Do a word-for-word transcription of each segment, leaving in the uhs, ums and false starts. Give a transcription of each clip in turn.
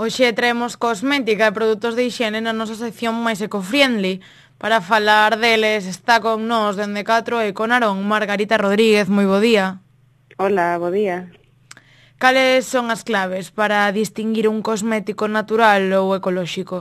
Hoxe traemos cosmética e produtos de higiene na nosa sección máis eco-friendly. Para falar deles está con nós dende catro e con Arón Margarita Rodríguez. Moi bo día. Hola, bo día. Cales son as claves para distinguir un cosmético natural ou ecolóxico?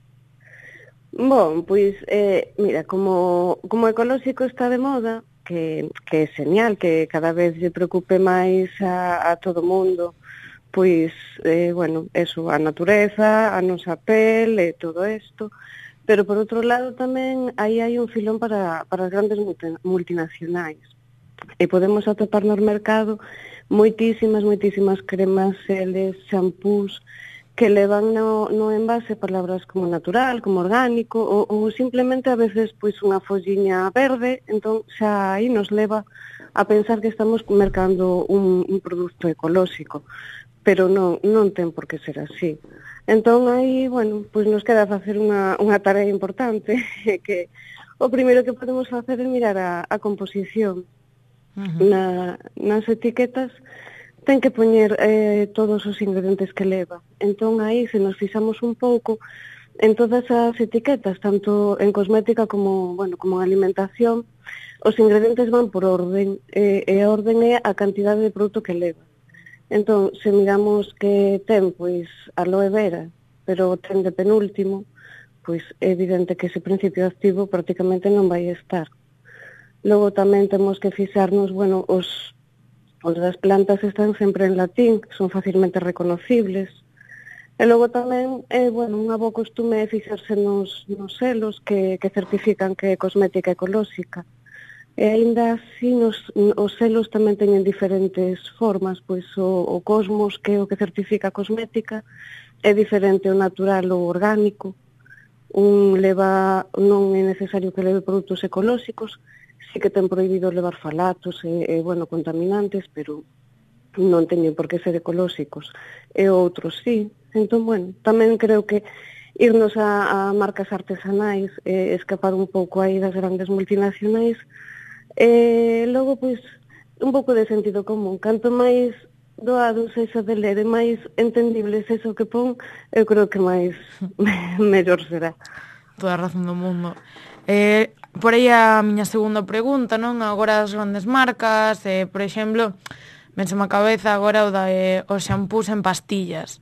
Bon, pois, eh, mira, como, como ecolóxico está de moda, que, que é señal, que cada vez lle preocupe máis a, a todo mundo, pois, eh, bueno, eso, a natureza, a nosa pel e todo isto, pero por outro lado tamén aí hai un filón para, para as grandes multinacionais, e podemos atopar no mercado moitísimas, moitísimas cremas, geles, xampús, que levan no, no envase palabras como natural, como orgánico, ou, ou simplemente a veces pois unha folliña verde, entón xa aí nos leva a pensar que estamos mercando un, un produto ecolóxico, pero non, non ten por que ser así. Entón aí, bueno, pois nos queda facer unha, unha tarea importante, que o primeiro que podemos facer é mirar a, a composición. Uh-huh. Na, nas etiquetas ten que poñer eh, todos os ingredientes que leva. Entón, aí, se nos fixamos un pouco, en todas as etiquetas, tanto en cosmética como, bueno, como en alimentación, os ingredientes van por orden, eh, e a orden é a cantidade de produto que leva. Entón, se miramos que ten, pois, aloe vera, pero ten de penúltimo, pois é evidente que ese principio activo prácticamente non vai estar. Logo tamén temos que fixarnos, bueno, os Os das plantas están sempre en latín, que son facilmente reconocibles. E logo tamén, é, bueno, unha boa costume é fixarse nos, nos selos que, que certifican que é cosmética ecolóxica. E aínda así, nos, os selos tamén teñen diferentes formas, pois o, o Cosmos, que é o que certifica a cosmética, é diferente o natural ou orgánico. Un leva, non é necesario que leve produtos ecolóxicos, sí que ten prohibido levar falatos e, e bueno, contaminantes, pero non teñen por que ser ecolóxicos. E outros sí. Entón, bueno, tamén creo que irnos a, a marcas artesanais, e escapar un pouco aí das grandes multinacionais, e logo, pois, un pouco de sentido común. Canto máis doado sexa de ler e máis entendible sexa o que pon, eu creo que máis mellor será. Toda a razón do mundo. Eh, por aí a miña segunda pregunta, non? Agora as grandes marcas, eh, por exemplo, venseme a cabeza agora o da eh, os xampús en pastillas.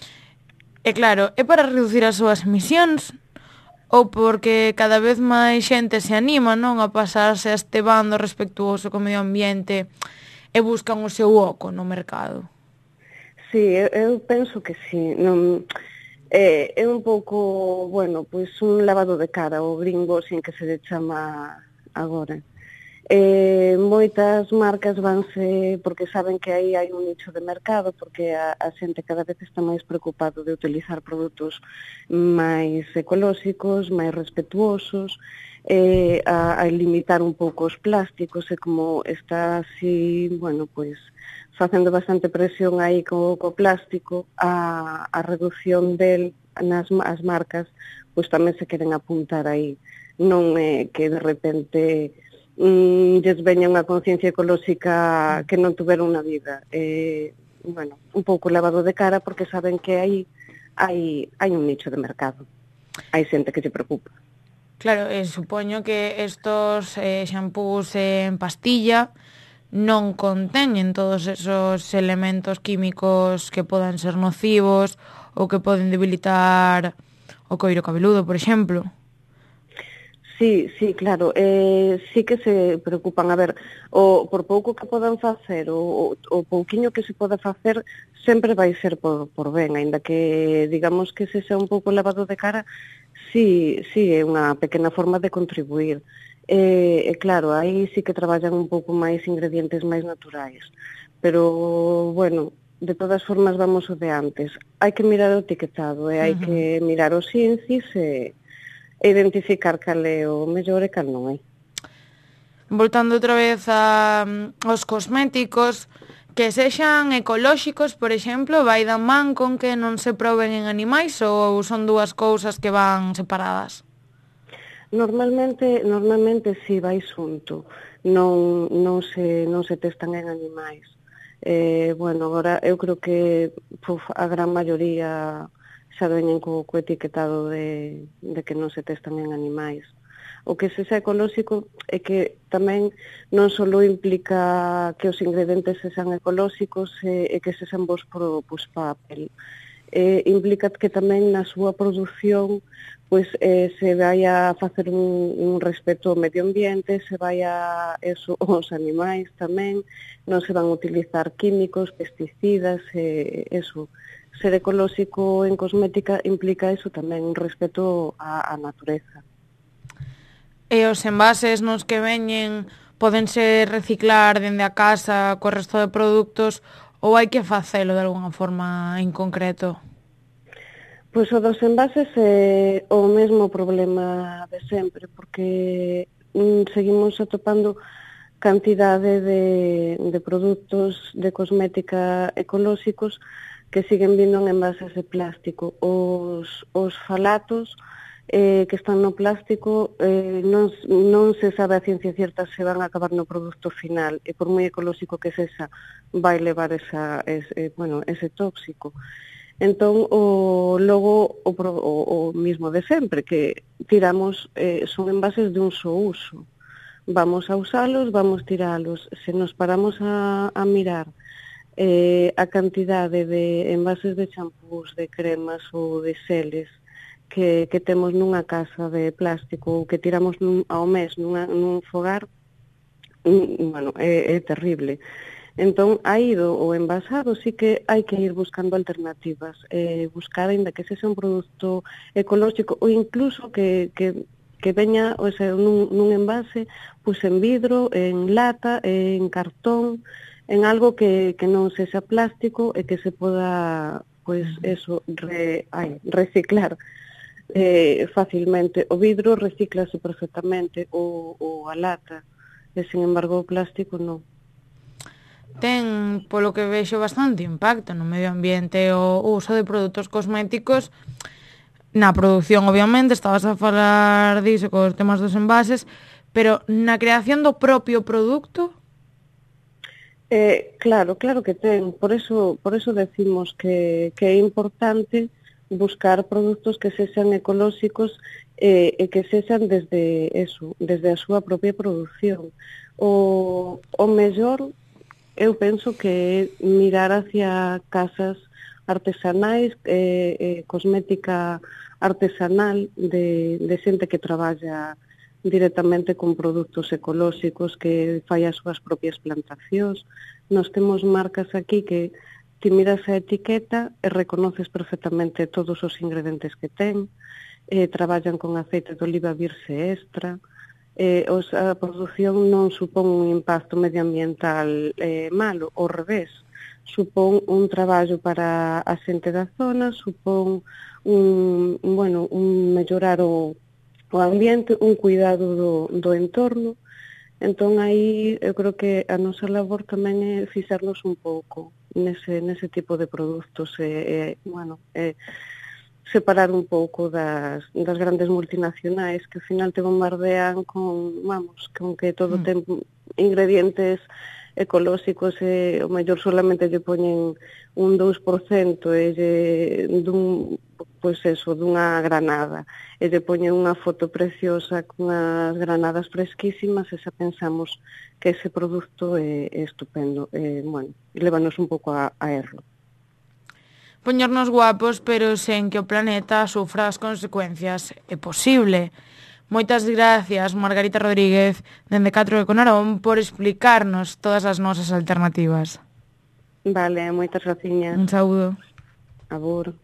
E claro, é para reducir as súas emisións ou porque cada vez máis xente se anima, non, a pasarse a este bando respectuoso co medio ambiente e buscan o seu oco no mercado? Sí, eu, eu penso que sí. Non... É, é un pouco, bueno, pois un lavado de cara, o gringo, sin que se le chama agora. Eh, moitas marcas vanse, porque saben que aí hai un nicho de mercado, porque a, a xente cada vez está máis preocupado de utilizar produtos máis ecolóxicos, máis respetuosos, eh, a, a limitar un pouco os plásticos, e como está así, bueno, pois facendo bastante presión aí co, co plástico, a, a reducción del nas as marcas, pois tamén se queren apuntar aí. Non é que de repente mm, lles veña unha conciencia ecolóxica que non tuveron na vida. Eh, bueno, un pouco lavado de cara, porque saben que aí hai, hai un nicho de mercado. Hai xente que se preocupa. Claro, eh, supoño que estos eh, xampús en pastilla non conteñen todos esos elementos químicos que poden ser nocivos ou que poden debilitar o coiro cabeludo, por exemplo. Sí, sí, claro, eh, sí que se preocupan. A ver, o, por pouco que podan facer, o, o pouquiño que se poda facer, sempre vai ser por, por ben, aínda que digamos que se xa un pouco lavado de cara, sí, sí, é unha pequena forma de contribuir. E, e claro, aí sí que traballan un pouco máis ingredientes máis naturais, pero, bueno, de todas formas vamos o de antes. Hai que mirar o etiquetado, e hai uh-huh. que mirar os índices e, e identificar cal é o mellor e cal non é. Voltando outra vez a, aos cosméticos, que sexan ecolóxicos, por exemplo, vai da man con que non se proben en animais ou son dúas cousas que van separadas? Normalmente, normalmente si vai xunto, non, non, se, non se testan en animais. Eh, bueno, agora eu creo que puf, a gran maioría xa veñen co, co etiquetado de, de que non se testan en animais. O que sexa ecolóxico é que tamén non só implica que os ingredientes sexan ecolóxicos e, e que sexan bons por, pois, pa a pel. Eh, implica que tamén na súa produción pois, eh, se vai a facer un, un respeto ao medio ambiente, se vai a eso, os animais tamén, non se van a utilizar químicos, pesticidas, eh, eso. Ser ecolóxico en cosmética implica eso tamén, un respeto á, á natureza. E os envases nos que veñen podense reciclar dende a casa co resto de produtos ou hai que facelo de alguna forma en concreto? Pois o dos envases é o mesmo problema de sempre, porque mm, seguimos atopando cantidade de, de produtos de cosmética ecolóxicos que siguen vindo en envases de plástico. Os, os falatos eh, que están no plástico eh, non, non se sabe a ciencia cierta se van a acabar no produto final e por moi ecolóxico que sexa vai levar esa, ese, bueno, ese tóxico. Entón, o, logo, o, o, o mismo de sempre, que tiramos, eh, son envases de un só uso. Vamos a usalos, vamos tiralos. Se nos paramos a, a mirar eh, a cantidade de envases de champús, de cremas ou de xeles que, que temos nunha casa de plástico ou que tiramos nun, ao mes nunha, nun fogar, mm, bueno, é, é terrible. Entón, a ido o envasado sí que hai que ir buscando alternativas, eh, buscar ainda que sexa un produto ecolóxico ou incluso que, que, que veña o sea, nun, nun envase pues, en vidro, en lata, en cartón, en algo que, que non sexa plástico e que se poda pues, eso, re, ay, reciclar eh, facilmente. O vidro reciclase perfectamente ou, ou a lata, e sin embargo o plástico non. Ten, polo que vexo, bastante impacto no medio ambiente o uso de produtos cosméticos na produción, obviamente, estabas a falar diso cos temas dos envases, pero na creación do propio produto? Eh, claro, claro que ten, por eso, por eso decimos que, que é importante buscar produtos que sexan ecolóxicos eh, e que sexan desde eso, desde a súa propia produción. O, o mellor eu penso que mirar hacia casas artesanais, eh, eh, cosmética artesanal de, de xente que traballa directamente con produtos ecolóxicos, que fai as súas propias plantacións. Nos temos marcas aquí que ti miras a etiqueta e reconoces perfectamente todos os ingredientes que ten, eh, traballan con aceite de oliva virxe extra. Eh, os, a produción non supón un impacto medioambiental eh, malo, ao revés, supón un traballo para a xente da zona, supón un, bueno, un mellorar o, o ambiente, un cuidado do, do entorno. Entón, aí, eu creo que a nosa labor tamén é fixarnos un pouco nese, nese tipo de produtos, e, e bueno, e, separar un pouco das, das grandes multinacionais que ao final te bombardean con, vamos, con que todo mm. ten ingredientes ecolóxicos e o mellor solamente lle poñen un dous por cento e lle, dun, pois eso, dunha granada e lle poñen unha foto preciosa con as granadas fresquísimas e xa pensamos que ese produto é, é estupendo e, bueno, levanos un pouco a, a erro. Poñernos guapos, pero sen que o planeta sufra as consecuencias. É posible. Moitas gracias, Margarita Rodríguez, dende Catro de Conarón, por explicarnos todas as nosas alternativas. Vale, moitas graciñas. Un saúdo. Abur.